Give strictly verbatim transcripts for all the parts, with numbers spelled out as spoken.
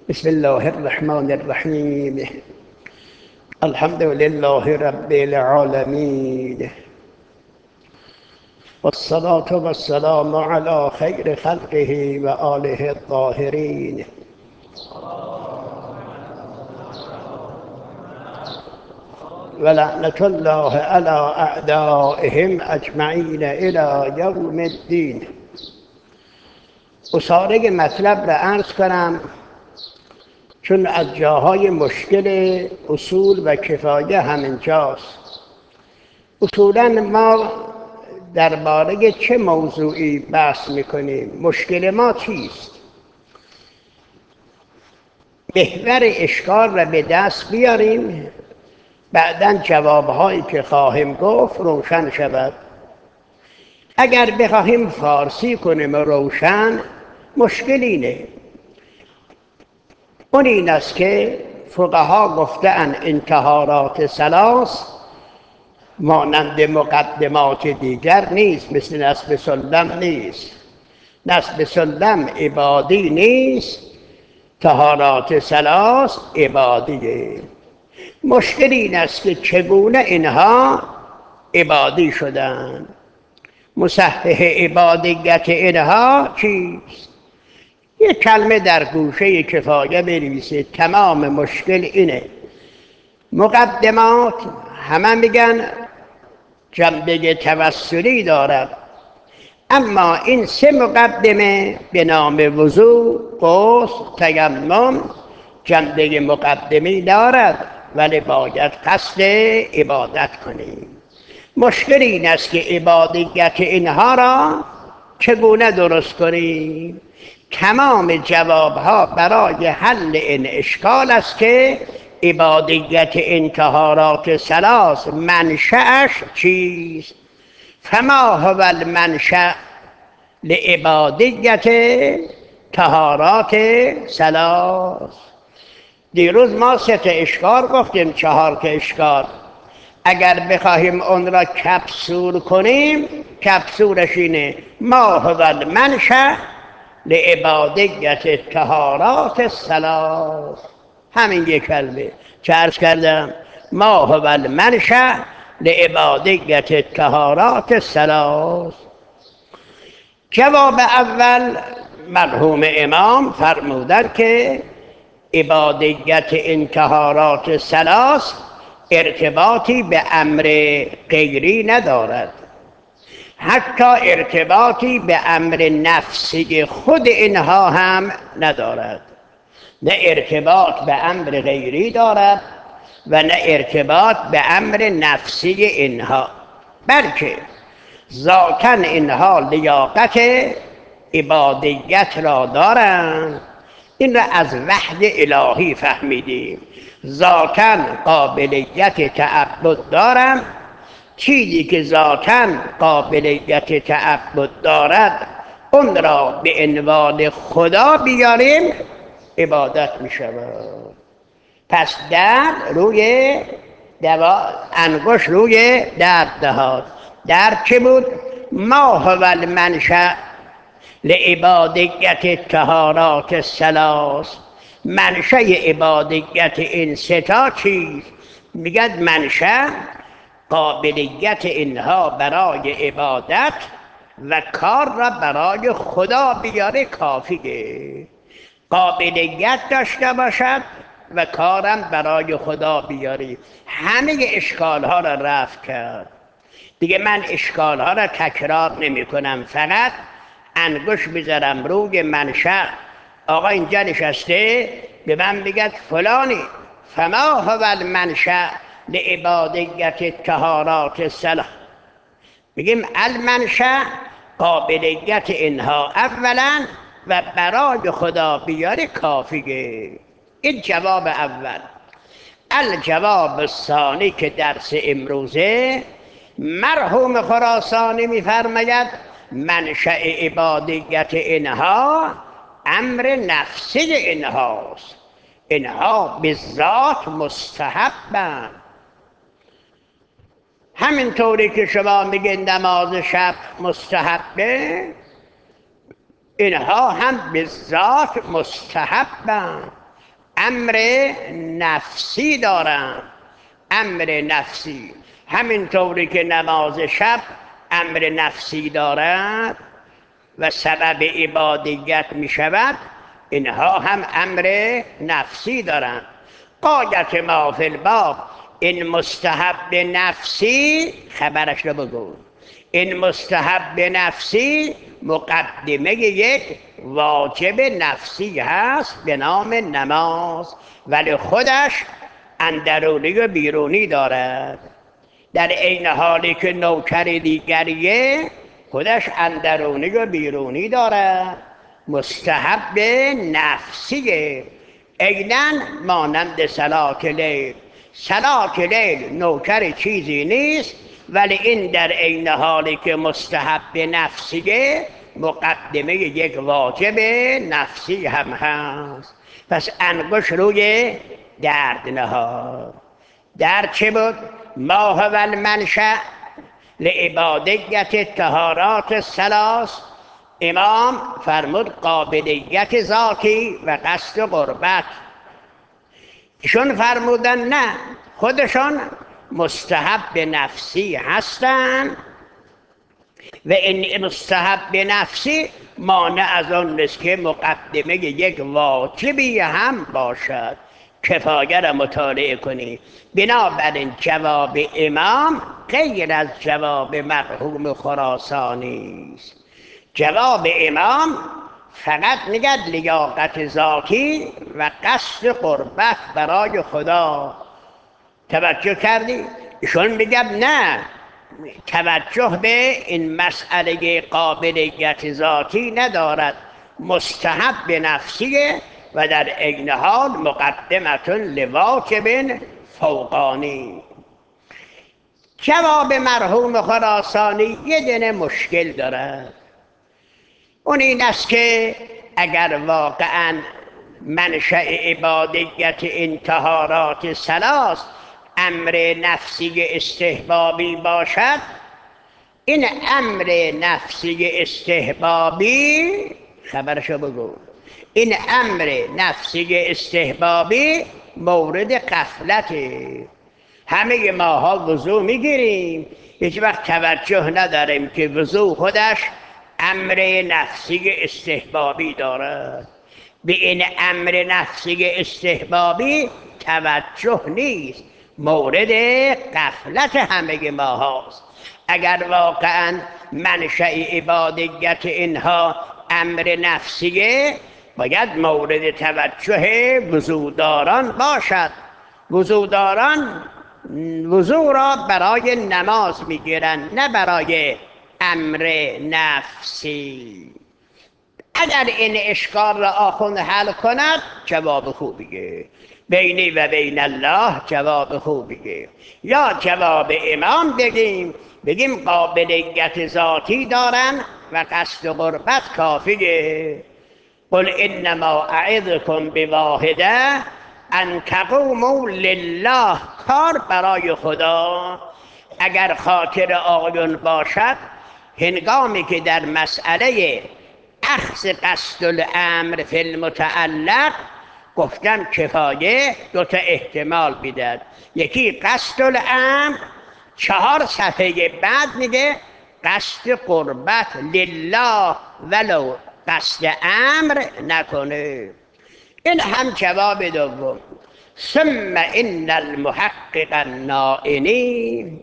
بسم الله الرحمن الرحیم. الحمد لله رب العالمین والصلاة والسلام على خیر خلقه و آله الطاهرین. و لعنة الله على اعدائهم اجمعین الى یوم الدین. اصاره مطلب را عرض کنم چون از جاهای مشکل اصول و کفایه همینجاست. اصولاً ما درباره چه موضوعی بحث میکنیم؟ مشکل ما چیست؟ محور اشکال را به دست بیاریم، بعداً جوابهایی که خواهیم گفت روشن شود. اگر بخواهیم فارسی کنیم روشن، مشکل اینه. اون این است که فقها گفتن انتحارات ثلاث مانند مقدمات دیگر نیست، مثل نصب سلم نیست. نصب سلم عبادی نیست، طهارات ثلاث عبادیه. مشکل این است که چگونه اینها عبادی شدن، مصحح عبادیت اینها چیست؟ یک کلمه در گوشه کفایه بنویسید. تمام مشکل اینه. مقدمات همه میگن جنبه توسلی دارد، اما این سه مقدمه به نام وضو، غسل، تیمم جنبه مقدمی دارد، ولی باید قصد عبادت کنیم. مشکل این است که عبادیت اینها را چگونه درست کنیم؟ تمام جوابها برای حل این اشکال است که عبادیت این طهارات ثلاث منشأش چیست؟ فما هو المنشأ لعبادیت طهارات ثلاث؟ دیروز ما سه تا اشکال گفتیم، چهار تا اشکال. اگر بخواهیم اون را کپسول کنیم، کپسولش اینه: ما هو المنشأ لعبادیت طهارات ثلاث. همین یک کلمه چه عرض کردم؟ ما هو المنشأ لعبادیت طهارات ثلاث. جواب اول مرحوم امام فرمودن که عبادیت این طهارات ثلاث ارتباطی به امر غیری ندارد، حتی ارتباطی به امر نفسی خود اینها هم ندارد. نه ارتباط به امر غیری دارد و نه ارتباط به امر نفسی اینها، بلکه ذاتاً اینها لیاقت عبادیت را دارند. این را از وحی الهی فهمیدیم. ذاتاً قابلیت تعبد دارند. چیزی که ذاتاً قابلیت تعبد دارد اون را به عنوان خدا بیاریم، عبادت می شود. پس درد روی دوا، انگشت روی درد دهاد. درد چه بود؟ ما هو المنشأ لعبادیت طهارات ثلاث. منشأ عبادیت این سه تا چیست؟ میگد منشأ قابلیت اینها برای عبادت و کار را برای خدا بیاره کافیه. قابلیت داشته باشد و کارم برای خدا بیاری. همه اشکال ها را رفع کرد. دیگه من اشکال ها را تکرار نمی کنم، فقط انگشت بذارم روی منشأ. آقا اینجا نشسته به من بگد فلانی، فما هو المنشأ لعبادیت طهارات ثلاث. بگیم المنشأ قابلیت اینها اولا و برای خدا بیاره کافیه. این جواب اول. الجواب الثانی که درس امروزه، مرحوم خراسانی میفرماید منشأ عبادیت اینها امر نفسی اینهاست. اینها به ذات مستحبند. همینطوری که شما میگین نماز شب مستحبه، اینها هم به ذات مستحبند. امر نفسی دارند. امر نفسی همینطوری که نماز شب امر نفسی دارد و سبب عبادیت می شود، اینها هم امر نفسی دارند. قایت ما فی الباب، این مستحب نفسی خبرش رو بگو. این مستحب نفسی مقدمه یک واجب نفسی هست به نام نماز، ولی خودش اندرونی و بیرونی دارد. در عین حالی که نوکر دیگریه خودش اندرونی و بیرونی دارد. مستحب نفسیه، عیناً مانند صلات لیل. صلات لیل نوکر چیزی نیست، ولی این در عین حالی که مستحب نفسیه مقدمه یک واجب نفسی هم هست. پس انگشت روی درد نهاد. در چه بود؟ ما هو المنشأ لعبادیت طهارات الثلاث. امام فرمود قابلیت ذاتی و قصد قربت. ایشون فرمودن نه، خودشان مستحب نفسی هستند و این مستحب نفسی مانع از آن نیست که مقدمه یک واجبی هم باشد. کفایه را مطالعه کنید. بنابراین جواب امام غیر از جواب مرحوم خراسانی است. جواب امام فقط میگد لیاقت ذاتی و قصد قربت برای خدا. توجه کردی؟ ایشون میگد نه، توجه به این مسئله قابلیت ذاتی ندارد، مستحب نفسیه و در عین حال مقدمتون لواجب فوقانی. جواب مرحوم خراسانی یه دونه مشکل دارد. اون این است که اگر واقعا منشأ عبادیت این طهارات ثلاث امر نفسی استحبابی باشد، این امر نفسی استحبابی خبرشو بگو، این امر نفسی استحبابی مورد غفلته. همه ماها وضو میگیریم، هیچ وقت توجه نداریم که وضو خودش امر نفسی استحبابی دارد. به این امر نفسی استحبابی توجه نیست، مورد غفلت همه ما هاست. اگر واقعا منشأ عبادیت اینها امر نفسیه، باید مورد توجه وضوداران باشد. وضوداران وضو را برای نماز میگیرند، نه برای امر نفسی. اگر این اشکال را آخوند حل کند جواب خوبیه، بینی و بین الله جواب خوبیه. یا جواب امام بگیم، بگیم قابلیت ذاتی دارن و قصد قربت کافیه. قل انما اعظکم بواحده ان تقوموا لله، کار برای خدا. اگر خاطر آقایون باشد، هنگامی که در مسئله اخذ قصد الامر فی المتعلق گفتن کفایه دو تا احتمال میداد. یکی قصد الامر، چهار صفحه بعد میگه قصد قربت لله ولو قصد امر نکنه. این هم جواب دوم. ثم ان المحقق النائینی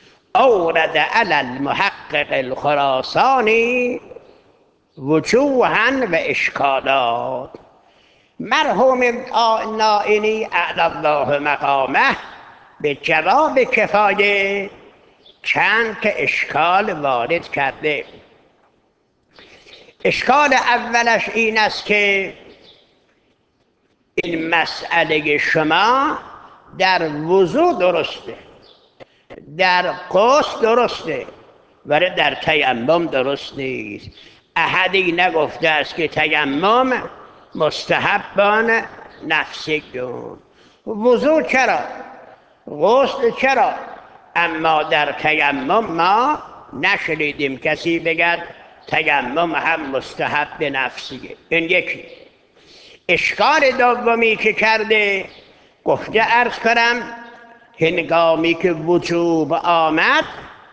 اورد علی المحقق الخراسانی وجوها و اشکالات. مرحوم نائینی اعلی الله مقامه به جواب کفایه چند تا اشکال وارد کرده. اشکال اولش این است که این مسئله شما در وضو درسته، در غسل درسته، ولی در تیمم درست نیست. احدی نگفته است که تیمم مستحبان نفسی کن. وضو چرا؟ غسل چرا؟ اما در تیمم ما نشنیدیم کسی بگد تیمم هم مستحب نفسیه. این یکی. اشکال دومی که کرده گفته عرض کنم هنگامی که وجوب آمد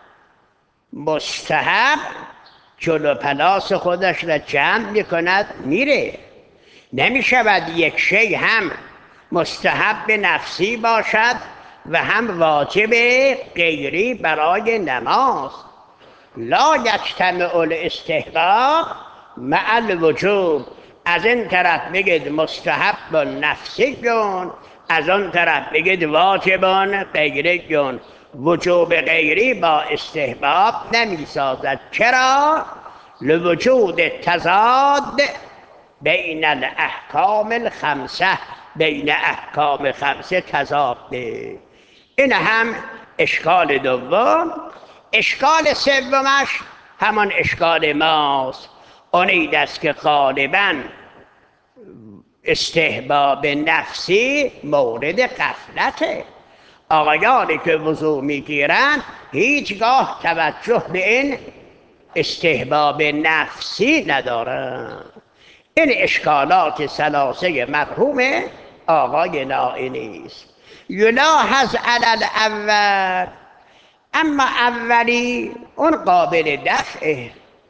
مستحب جلو پلاس خودش را جمع میکند میره. نمیشود یک شی هم مستحب نفسی باشد و هم واجب غیری برای نماز. لا یجتمع الاستحباب مع الوجوب. از این طرف بگید مستحب نفسیون، از آن طرف بگید واجبان غیریون. وجوب غیری با استحباب نمی سازد. چرا؟ لوجود تضاد بین الاحکام الخمسه، بین احکام خمسه تضاده. این هم اشکال دوم. اشکال سومش همان اشکال ماست، اون این است که غالباً استحباب نفسی مورد غفلته. آقایانی که وضو میگیرن هیچگاه توجه به این استحباب نفسی ندارن. این اشکالات ثلاثه مرحوم آقای نائینی است. یلاحظ علی الاول، اما اولی اون قابل دفعه.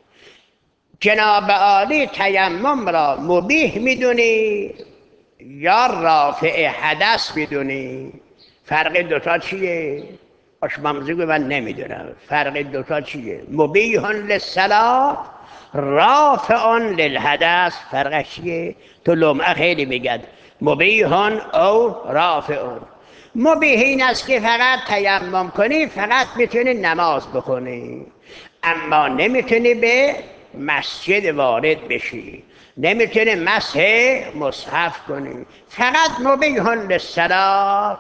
جناب عالی تیمم را مبیح میدونی یا رافع حدث میدونی؟ فرق دوتا چیه؟ آشمامزی گوی من نمیدونم فرق دوتا چیه. مبیح للصلاة، رافع للحدث. فرقش چیه؟ تو لمعه خیلی میگد مبیح او رافع. مبیح این است که فقط تیمم کنی، فقط میتونی نماز بخونی، اما نمیتونی به مسجد وارد بشی، نمیتونی مسح مصحف کنی، فقط مبیح للصلاة.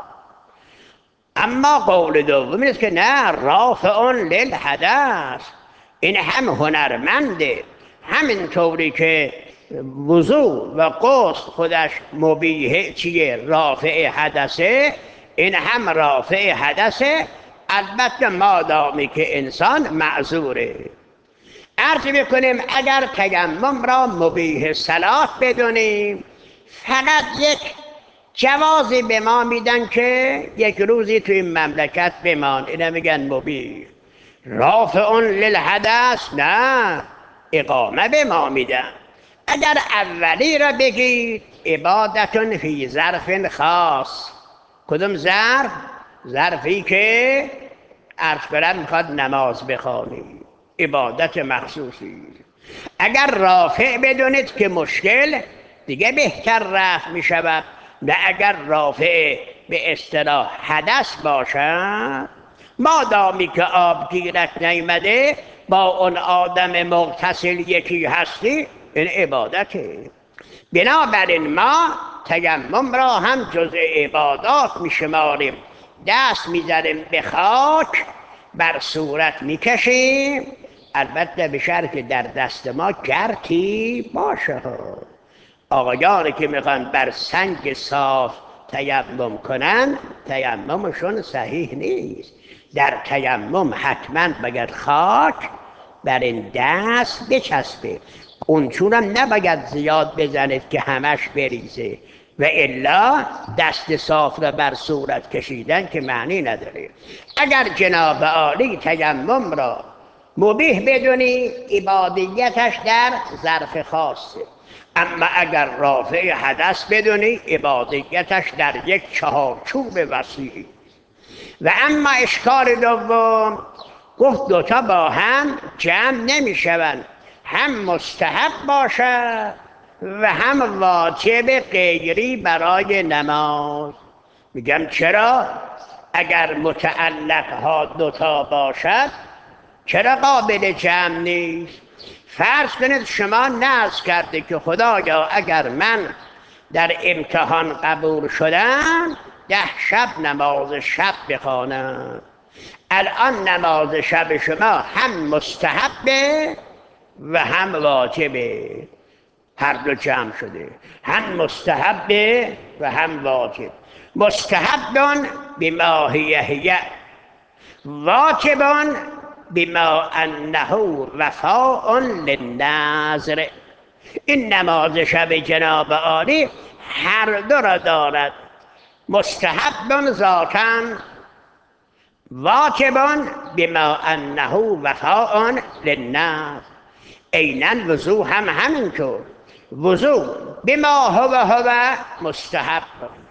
اما قول دوم است که نه، رافع للحدث. این هم هنرمنده، همینطوری که وضو و غسل خودش مبیح چیه؟ رافع حدثه. این هم رافع حدثه، البته مادامی که انسان معذوره. عرض میکنیم اگر تیمم را مبیح صلاة بدونیم، فقط یک جوازی به ما میدن که یک روزی توی این مملکت بمان، اینا میگن مبیح. رافع للحدث نه، اقامه به ما میدن. اگر اولی را بگید عبادتون فی ظرف خاص. کدوم ظرف؟ ظرفی که عرض کنم میخواد نماز بخوانی، عبادت مخصوصی. اگر رافع بدونید که مشکل دیگه بهتر رفع میشود. نه اگر رافع به اصطلاح حدث باشد، مادامی که آب گیرت نیامده با اون آدم مغتسل یکی هستی، این عبادته. بنابراین ما تیمم را هم جزء عبادات میشماریم. دست میزنیم به خاک، بر صورت میکشیم، البته به شرط که در دست ما گرتی باشه. آقایانی که میخوان بر سنگ صاف تیمم کنن، تیممشون صحیح نیست. در تیمم حتما باید خاک بر این دست بچسبه، اونچونم نباید زیاد بزنید که همش بریزه، و الا دست صاف را بر صورت کشیدن که معنی نداره. اگر جناب عالی تیمم را مبیح بدونی، عبادیتش در ظرف خاصه. اما اگر رافع حدث بدونی، عبادیتش در یک چهارچوب وسیع. و اما اشکال دوم گفت دوتا با هم جمع نمی شوند، هم مستحب باشد و هم واجب غیری برای نماز. میگم چرا؟ اگر متعلق ها دوتا باشد چرا قابل جمع نیست؟ فرض کنید شما نذر کرده که خدایا اگر من در امتحان قبول شدم ده شب نماز شب بخوانم. الان نماز شب شما هم مستحبه و هم واجبه، هر دو جمع شده، هم مستحبه و هم واجب. مستحب بما هی، واجب بما انه وفاء للنذر. این نماز شب جناب عالی هر دو را دارد، مستحب ذاتاً، واجب بما انه وفاء للنفس. عیناً وضو هم همینطور، وضو بما هو هو مستحب،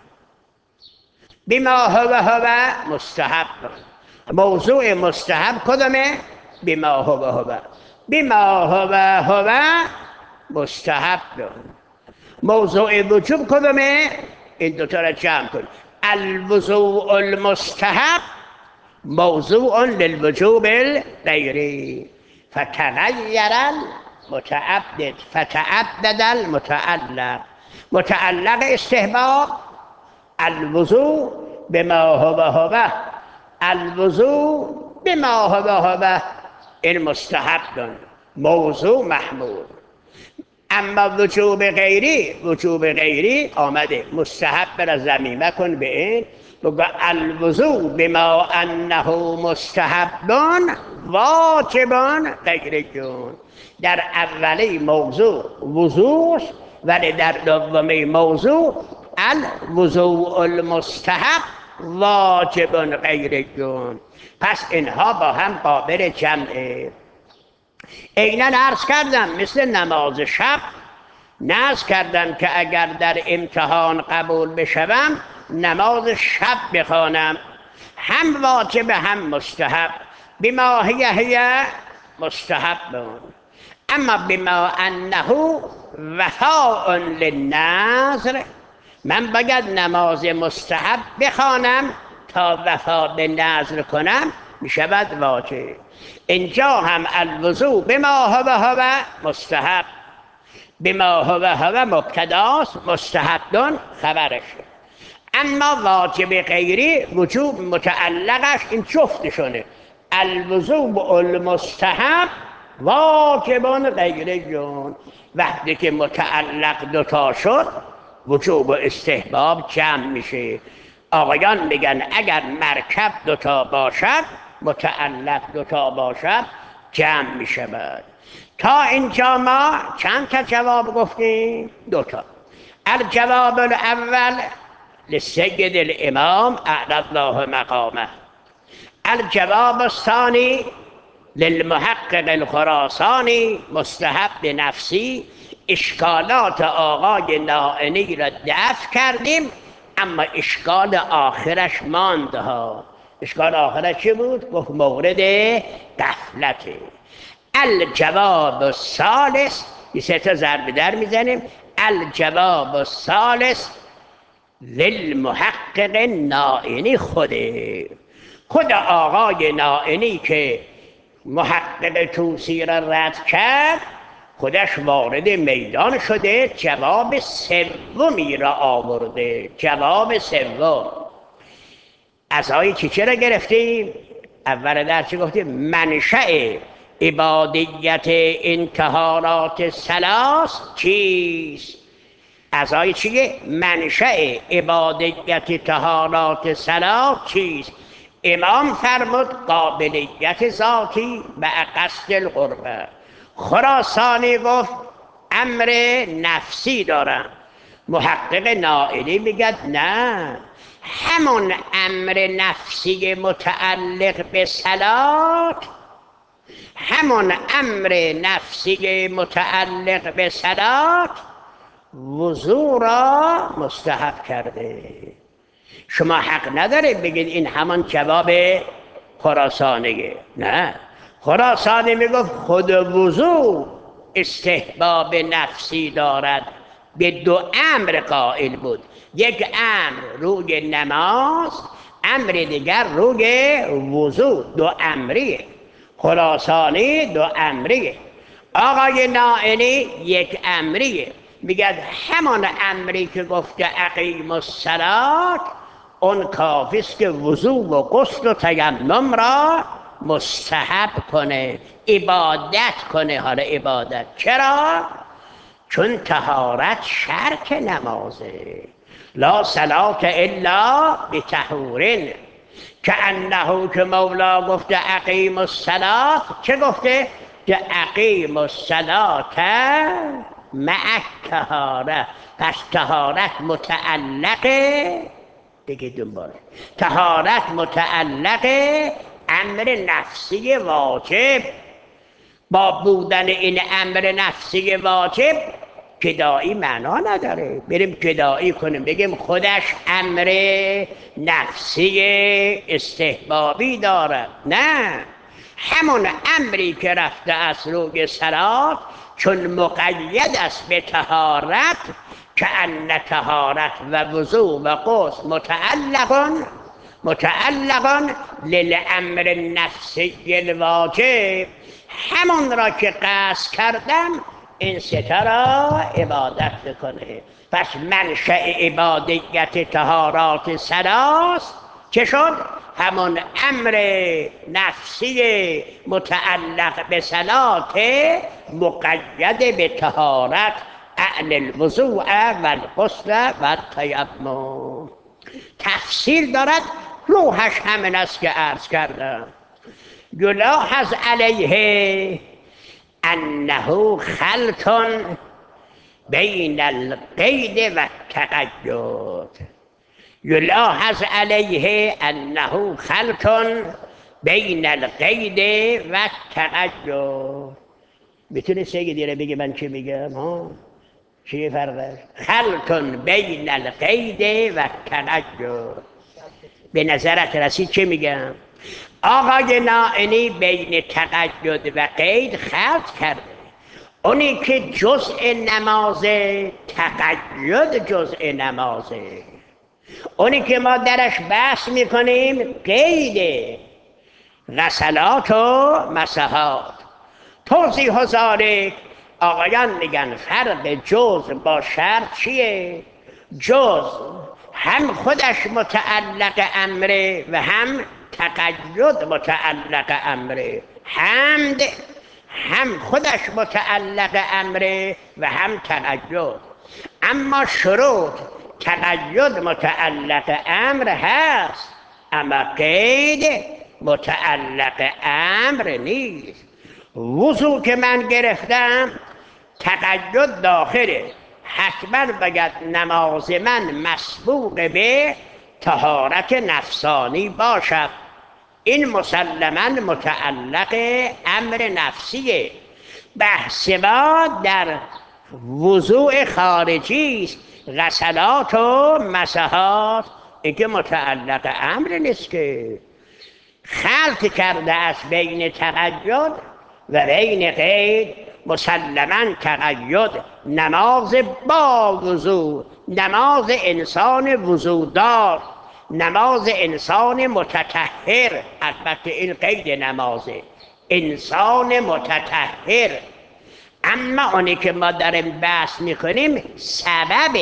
بما هو هو مستحب. موضوع مستحب کدامه؟ بما هو هو، بما هو هو مستحب. موضوع وجوب کدامه؟ این دوتا را جمع کن. الوضوء المستحب موضوع للوجوب الغیری. فتغیر المتعدد، فتعدد المتعلق. متعلق استحباب الوضوء بما هو هو، الوضوء بما هو هو، این مستحب، موضوع محمود. اما وجوب غیری، وجوب غیری آمده مستحب را ضمیمه کن به این، بگو الوضوء بما انه مستحب واجب غیر جون. در اولی موضوع وضوع، ولی در دومی موضوع الوضوء المستحب واجب غیر جون. پس اینها با هم قابل جمعه. عیناً عرض کردم مثل نماز شب، نعرض کردم که اگر در امتحان قبول بشوم نماز شب بخوانم، هم واجب هم مستحب. بما هی هی مستحب، اما بما انه وفاء للنذر، من باید نماز مستحب بخوانم تا وفا به نذر کنم، میشود واجب. اینجا هم الوضوء بما هو هو مستحب، بما هو هو مبتداست، مستحب خبرش. اما واجب غیری وجوب متعلقش این جفتشونه، الوضوء المستحب واجب غیر جون. وقتی که متعلق دوتا شد وجوب و استحباب جمع میشه. آقایان میگن اگر مرکب دوتا باشد، متعلق دوتا باشد، جمع میشود. تا اینجا ما چند تا جواب گفتیم؟ دوتا. الجواب الاول لسید الامام اعلی الله مقامه. الجواب الثانی للمحقق الخراسانی مستحب نفسی. اشکالات آقای نائینی را دفع کردیم، اما اشکال آخرش ماند ها. اشکال آخرش چی بود؟ گفت مورد غفلته. الجواب الثالث، یه سه تا ضرب در میزنیم. الجواب الثالث للمحقق نائینی، خوده خود آقای نائینی که محقق توسی را رد کرد، خودش وارد میدان شده، جواب سومی را آورده. جواب سوم از آیه چی چرا گرفتیم؟ اول در چی گفتیم؟ منشأ عبادیت این طهارات ثلاث چیست؟ از آیه چیه؟ منشأ عبادیت طهارات ثلاث چیست؟ امام فرمود قابلیت ذاتی و قصد القربه. خراسانی گفت امر نفسی دارم. محقق نائینی میگه نه، همون امر نفسی متعلق به صلات، همون امر نفسی متعلق به صلات وضو را مستحب کرده. شما حق ندارید بگید این همان جواب خراسانیه. نه، خراسانی میگفت خود وضو استحباب نفسی دارد، به دو امر قائل بود. یک امر روی نماز، امر دیگر روی وضو، دو امریه. خراسانی دو امریه، آقای نائینی یک امریه. میگه همان امری که گفته اقیم الصلات، اون کافیست که وضو و غسل و تیمم را مستحب کنه، عبادت کنه. حالا عبادت چرا؟ چون طهارت شرط نمازه. لا صلاة الا بطهور. که انه که مولا گفته اقیم الصلاة، چه گفته؟ که اقیم الصلاة مع طهارت. پس طهارت متعلقه دیگه دنبال طهارت متعلق امر نفسی واجب. با بودن این امر نفسی واجب گدایی معنا نداره بریم گدایی کنیم بگیم خودش امر نفسی استحبابی داره. نه، همون امری که رفته از روی صلات چون مقید است به طهارت که ان طهارت و وضوء و غسل متعلقون متعلقون للامر نفسی الواجب، همون را که قصد کردم این سه را عبادت بکنه. پس منشأ عبادیت طهارات ثلاث چه شد؟ همون امر نفسی متعلق به صلات مقید به طهارت اعل الوضوء و الغسل و التیمم. تفسیر دارد، روحش همین است که عرض کردم. یلاحظ علیه انه خلط بین القید و التقید. یلاحظ علیه انه خلط بین القید و التقید. میتونی سگی دیره بگی من چی میگم؟ ها چی فرقه؟ خلط بین القید و التقید. به نظرت رسید چی میگم؟ آقای نائینی بین تقید و قید خلط کرده. اونی که جزء نمازه تقید جزء نمازه، اونی که ما درش بحث میکنیم قیده غسلات و مسحات. توضیح و ذالک آقایان میگن فرق جزء با شرط چیه؟ جزء هم خودش متعلق امره و هم تقید متعلق امره. حمد هم خودش متعلق امره و هم تقید، اما شروط تقید متعلق امر هست اما قید متعلق امر نیست. وضو که من گرفتم تقید داخله، حتما باید نماز من مسبوق به طهارت نفسانی باشد. این مسلما متعلق امر نفسیه. بحث ما در وضوء خارجی است، غسلات و مسحات این که متعلق امر نیست که. خلط کرده است بین تقید و بین قید. مسلما تقید نماز با وضو، نماز انسان وضودار، نماز انسان متطهر. البته این قید نمازه انسان متطهر. اما اونی که ما داریم بحث میکنیم سبب،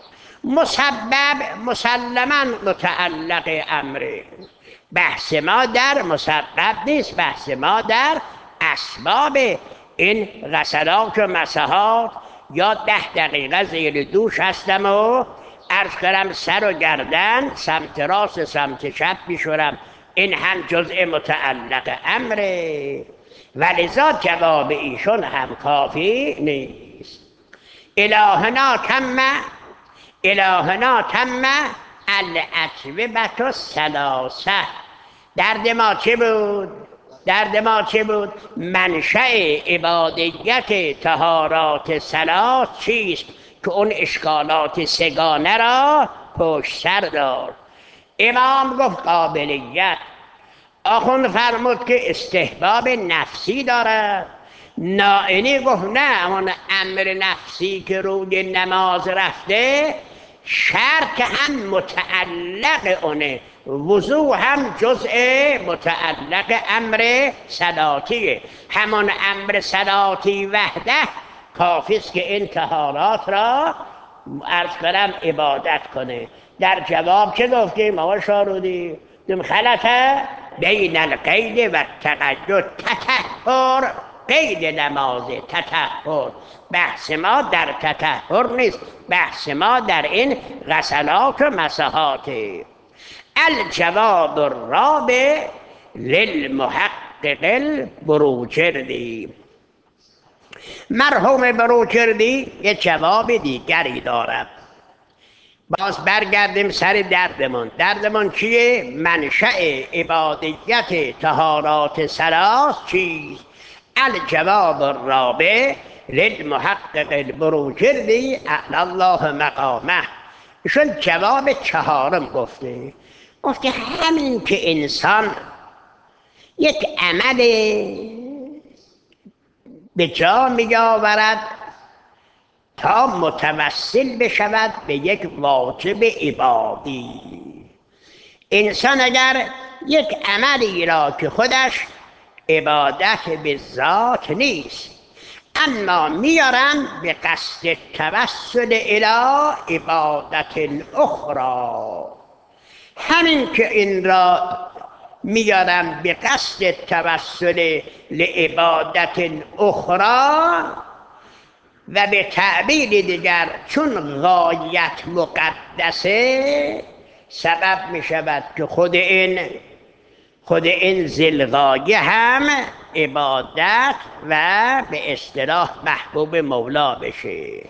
مسبب مسلما متعلق امره. بحث ما در مسبب نیست، بحث ما در اسباب. این غسلات و مسحات یا ده دقیقه زیر دوش هستم و عرض کردم سر و گردن سمت راست سمت چپ میشورم، این هم جزء متعلق امره. ولذا جواب ایشون هم کافی نیست. الهنا تم الهنا تم الاطیبة الثلاثه. درد ما چه بود؟ درد ما چه بود؟ منشأ عبادیت طهارات ثلاث چیست که اون اشکالات سگانه را پشت سر دار. امام گفت قابلیت، آخوند فرمود که استحباب نفسی داره. نائینی گفت نه، اون امر نفسی که روی نماز رفته شرط هم متعلق اونه، وضوع هم جزء متعلق امر صلاتیه. همون امر صلاتی وحده کافیست که این طهارات را عرض کنم عبادت کنه. در جواب چه گفتیم آقا شارودی؟ دم خلطه بین القید و تقید. تطهر قید نمازه، تطهر. بحث ما در تطهر نیست، بحث ما در این غسلات و مسحاته. الجواب الرابع للمحقق البروجردی. مرحوم بروجردی یه جواب دیگری دارد. باز برگردیم سر دردمون. دردمون چیه؟ منشأ عبادیت طهارات ثلاث چیز؟ الجواب الرابع للمحقق البروجردی اعلی الله مقامه. ایشون جواب چهارم گفته. گفته همین که انسان یک عمل به جا می آورد تا متوسل بشود به یک واجب عبادی. انسان اگر یک عملی را که خودش عبادت به ذات نیست اما میارن به قصد توسل الی عبادت اخرى، همین که این را میارن به قصد توسل لعبادت اخرى و به تعبیر دیگر چون غایت مقدسه سبب می شود که خود این خود این ذی‌الغایه هم عبادت و به اصطلاح محبوب مولا بشه.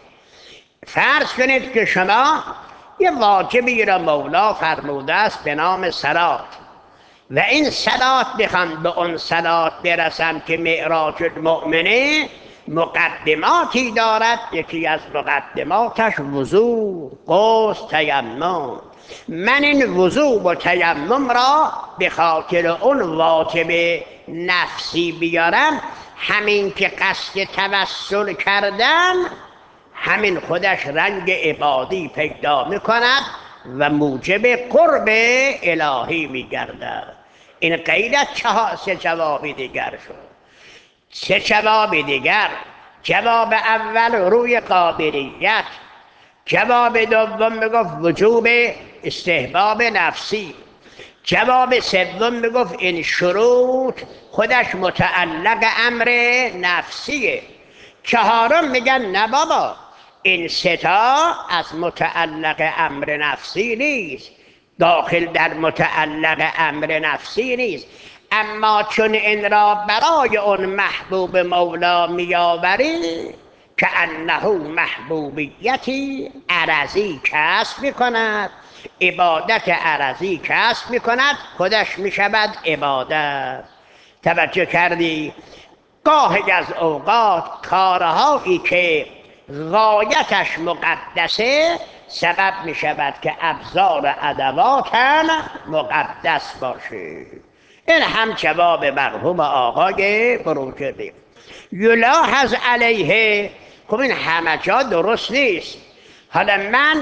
فرض کنید که شما یه واجبی را مولا فرموده است به نام صلات و این صلات بخوام به اون صلات برسم که معراج المؤمنه مقدماتی دارد. یکی از مقدماتش وضو، غسل، تیمم. من این وضو و تیمم را به خاطر اون واجب نفسی بیارم، همین که قصد توسل کردم همین خودش رنگ عبادی پیدا میکند و موجب قرب الهی میگردد. این غیر از سه جواب دیگر شد. سه جواب دیگر: جواب اول روی قابلیت، جواب دوم میگفت وجوب استحباب نفسی، جواب سوم میگفت این شروط خودش متعلق امر نفسیه. چهارم میگن نه بابا این ستا از متعلق امر نفسی نیست، داخل در متعلق امر نفسی نیست، اما چون این را برای اون محبوب مولا میآوری که انه محبوبیتی عرضی کسب میکند، عبادت عرضی کسب میکند، خودش میشود عبادت. توجه کردی؟ گاهی از اوقات کارهایی که غایتش مقدسه سبب می شود که ابزار ادوات هم مقدس باشه. این هم جواب مرحوم آقای بروجردی. یلاحظ علیه، خب این همه جا درست نیست. حالا من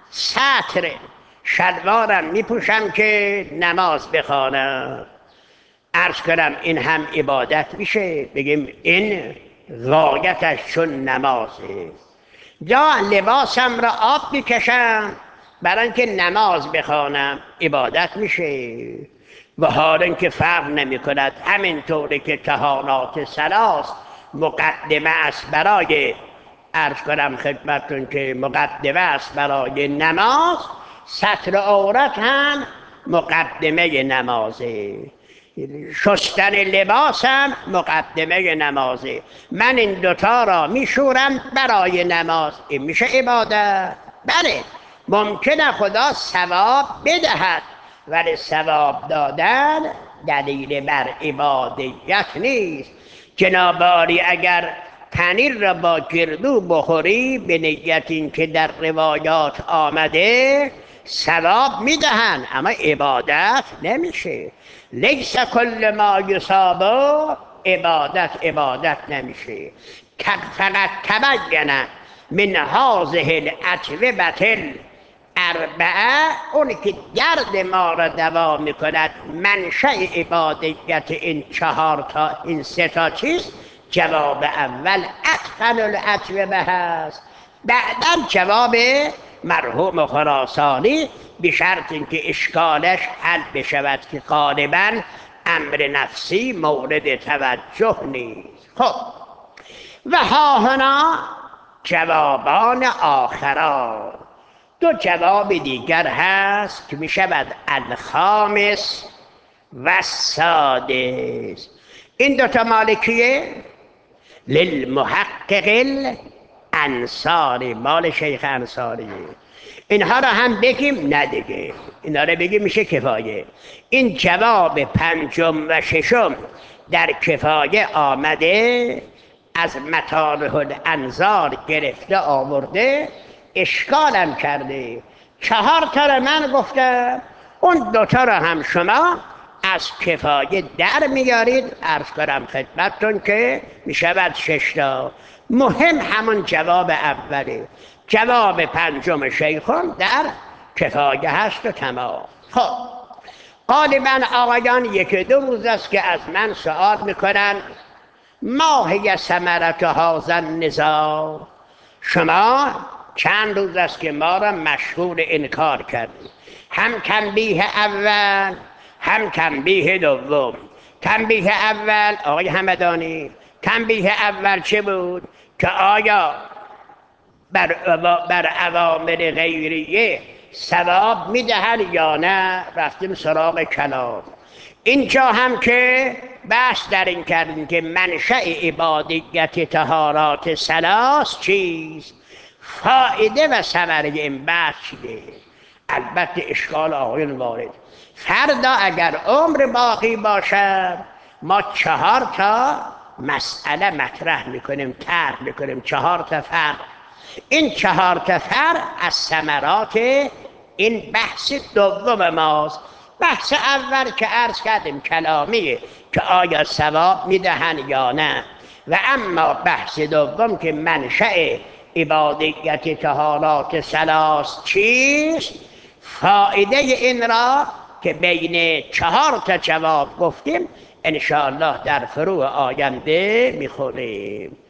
سطر شلوارم می پوشم که نماز بخوانم، عرض کنم این هم عبادت میشه؟ بگیم این غایتش چون نمازه. یا لباسم را آب میکشم برای اینکه نماز بخوانم، عبادت میشه؟ و حالا اینکه فرق نمی کند، همینطوری که طهارات ثلاث مقدمه است برای، عرض کنم خدمتتون که مقدمه است برای نماز، ستر عورت هم مقدمه نمازه، شستن لباس هم مقدمه نمازه. من این دوتا را میشورم برای نماز، این میشه عبادت؟ بله، ممکنه خدا ثواب بدهد ولی ثواب دادن دلیل بر عبادیت نیست. جناب عالی اگر پنیر را با گردو بخوری به نیت این که در روایات آمده ثواب میدهن اما عبادت نمیشه. لیس کل ما یصاب عبادت عبادت نمیشه. فقط تبین من هذه الاطوبة الاربعه، اونی که درد ما را دوا میکند، منشأ عبادیت این چهار تا این سه تا چیز. جواب اول اتقن الاطوبة هست، بعدا جواب مرحوم خراسانی به شرط اینکه اشکالش حل بشود که غالبا امر نفسی مورد توجه نیست. خب و ها هنا جوابان آخران، دو جواب دیگر هست که می شود الخامس و السادس. این دوتا مالکیه؟ للمحقق الانصاری، مال شیخ انصاری. اینها را هم بگیم؟ نه دیگه، اینها را بگیم میشه کفایه. این جواب پنجم و ششم در کفایه آمده، از مطالح الانظار گرفته آورده، اشکالم کرده. چهار تا را من گفتم، اون دوتا را هم شما از کفایه در میارید. عرض کنم خدمتتون که میشود شش تا. مهم همون جواب اوله. جواب پنجم شیخون در کفایه هست و تمام. خب غالبا آقایان یکی دو روز است که از من سوال میکنن ما هی ثمرة هذا النزاع، شما چند روز است که ما را مشغول انکار کردید. هم تنبیه اول هم تنبیه دوم. تنبیه اول آقای همدانی، تنبیه اول چه بود؟ که آیا بر, بر اوامر غیریه ثواب میدهن یا نه؟ رفتیم سراغ کلام. اینجا هم که بحث در این کردیم که منشأ عبادیت طهارات ثلاث چیست، فایده و ثمره این بحث چیه. البته اشکال آقایون وارد، فردا اگر عمر باقی باشد ما چهار تا مسئله مطرح میکنیم، طرح میکنیم، چهار تا فرق. این چهار تا فرق از ثمرات این بحث دوم ماست. بحث اول که عرض کردیم کلامیه که آیا ثواب میدهن یا نه، و اما بحث دوم که منشأ عبادیت طهارات ثلاث چیست، فایده این را که بین چهار تا جواب گفتیم انشاءالله در فروع آینده میخونیم.